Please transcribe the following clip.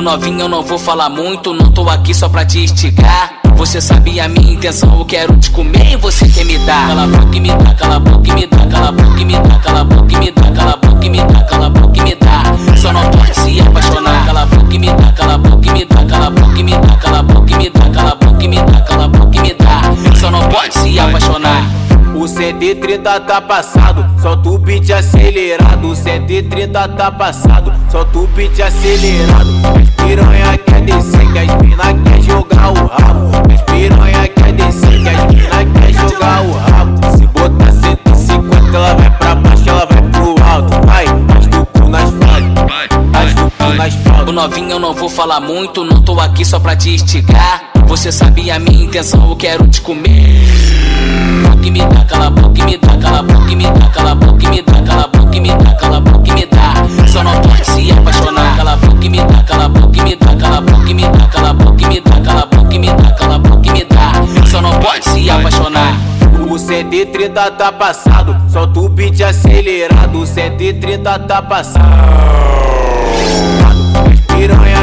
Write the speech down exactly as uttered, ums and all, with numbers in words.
novinho, eu não vou falar muito, não tô aqui só pra te instigar. Você sabe a minha intenção, eu quero te comer e você quer me dar. Cala a boca e me dá, cala a boca e me dá, cala a boca e me dá, cala a boca e me dá, cala a boca e me dá, cala a boca e me dá. Só não pode se apaixonar. Cala a boca e me dá, cala a boca e me dá, cala a boca e me dá, cala a boca e me dá, cala a boca e me dá, cala a boca e me dá. Só não pode se apaixonar. O cento e trinta tá passado, solta o beat acelerado. O cento e trinta tá passado, solta o beat acelerado. As piranha quer descer, que as mina quer jogar o rabo. As piranha quer descer, que as mina quer jogar o rabo. Se botar cento e cinquenta, ela vai pra baixo, ela vai pro alto. Vai, as do cu nas falhas, as do cu nas falhas. O novinho, eu não vou falar muito, não tô aqui só pra te instigar. Você sabe a minha intenção, eu quero te comer. Boca e me dá, cala a boca e me dá, cala a boca e me dá, cala a boca e me dá, cala a boca e me dá, cala a boca e me dá. Só não pode se apaixonar. Cala a boca e me dá, cala a boca e me dá, cala a boca e me dá, cala a boca e me dá, cala a boca e me dá, cala a boca e me dá. Só não pode se apaixonar. O cento e trinta tá passado, solta o beat acelerado. O cento e trinta tá passado. As piranha